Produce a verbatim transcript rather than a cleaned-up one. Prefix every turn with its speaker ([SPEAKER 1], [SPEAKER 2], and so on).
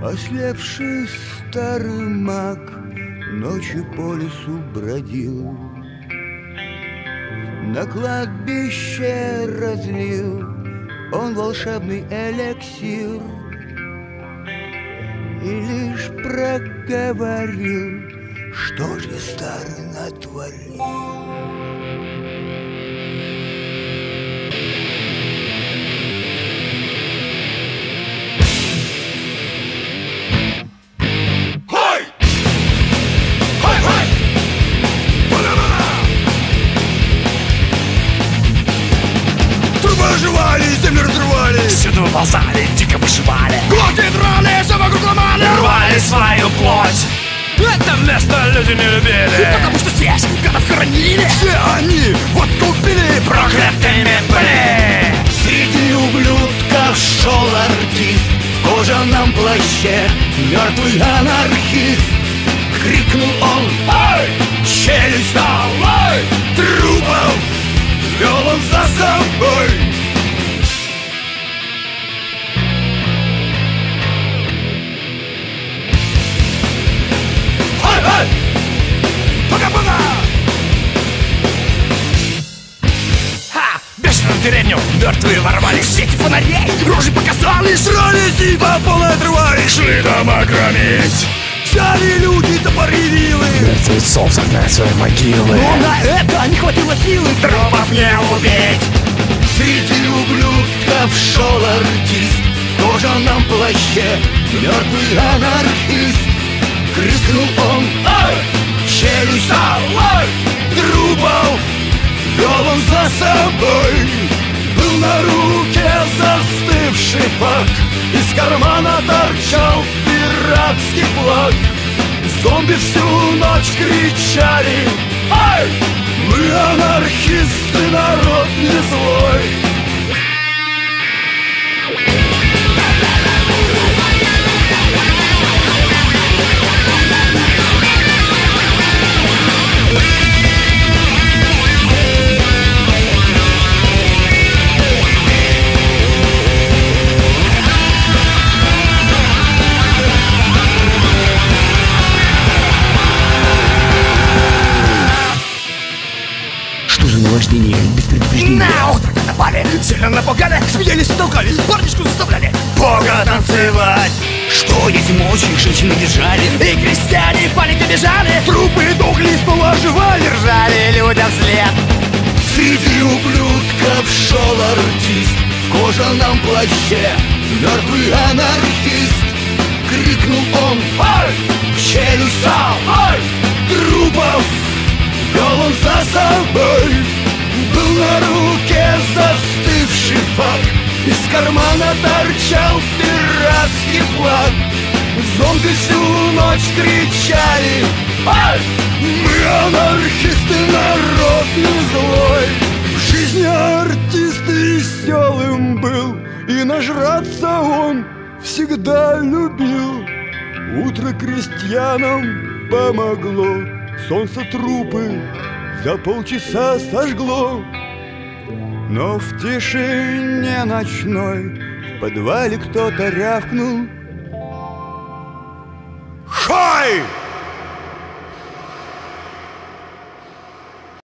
[SPEAKER 1] Ослепший старый маг ночью по лесу бродил, на кладбище разлил он волшебный эликсир и лишь проговорил, что же старый натворил.
[SPEAKER 2] Землю разрывали,
[SPEAKER 3] всюду ползали, дико вышивали,
[SPEAKER 2] глотки драли, все вокруг ломали,
[SPEAKER 3] рвали свою плоть. Это место люди не любили,
[SPEAKER 2] потому что здесь гадов хоронили. Все они вот купили,
[SPEAKER 3] проклятыми были.
[SPEAKER 1] Среди ублюдков шел артист в кожаном плаще, мертвый анархист. Крикнул он: «Ой! Челюсть дал! Ой! Трупов вел он за собой!»
[SPEAKER 2] Пока-пока!
[SPEAKER 3] Ха! Бешеную деревню мертвые ворвались, в свете фонарей рожи показали,
[SPEAKER 2] срались и по полной отрывались,
[SPEAKER 3] шли дома громить.
[SPEAKER 2] Взяли люди топоры вилы,
[SPEAKER 3] мертвецов загнать в свои могилы,
[SPEAKER 2] но на это не хватило силы
[SPEAKER 3] трупов не убить.
[SPEAKER 1] Среди ублюдков шел артист в кожаном плаще, мертвый анархист. Крикнул он: «Ой! Челюсть дал! Ой! Трупов вел он за собой!» Был на руке застывший факт, из кармана торчал пиратский флаг. Зомби всю ночь кричали: «Ай! Мы анархисты, народ не злой!»
[SPEAKER 2] Наваждение без предупреждения.
[SPEAKER 3] На утро напали, сильно напугали,
[SPEAKER 2] смеялись и толкались, парнишку заставляли
[SPEAKER 3] Бога танцевать.
[SPEAKER 1] Что есть мочи, женщины держали,
[SPEAKER 3] и крестьяне в панике бежали,
[SPEAKER 2] трупы дохли, снова оживали,
[SPEAKER 3] ржали людям вслед.
[SPEAKER 1] Среди ублюдков шел артист в кожаном плаще, мертвый анархист. Крикнул он: «Ой! Челюсть дал! Ой! Трупов вел он за собой!» Был на руке застывший факт, из кармана торчал пиратский флаг. Зомби всю ночь кричали: «Ай! Мы анархисты, народ не злой!» В жизни артист веселым был, и нажраться он всегда любил. Утро крестьянам помогло, солнце трупы за полчаса сожгло. Но в тишине ночной в подвале кто-то рявкнул: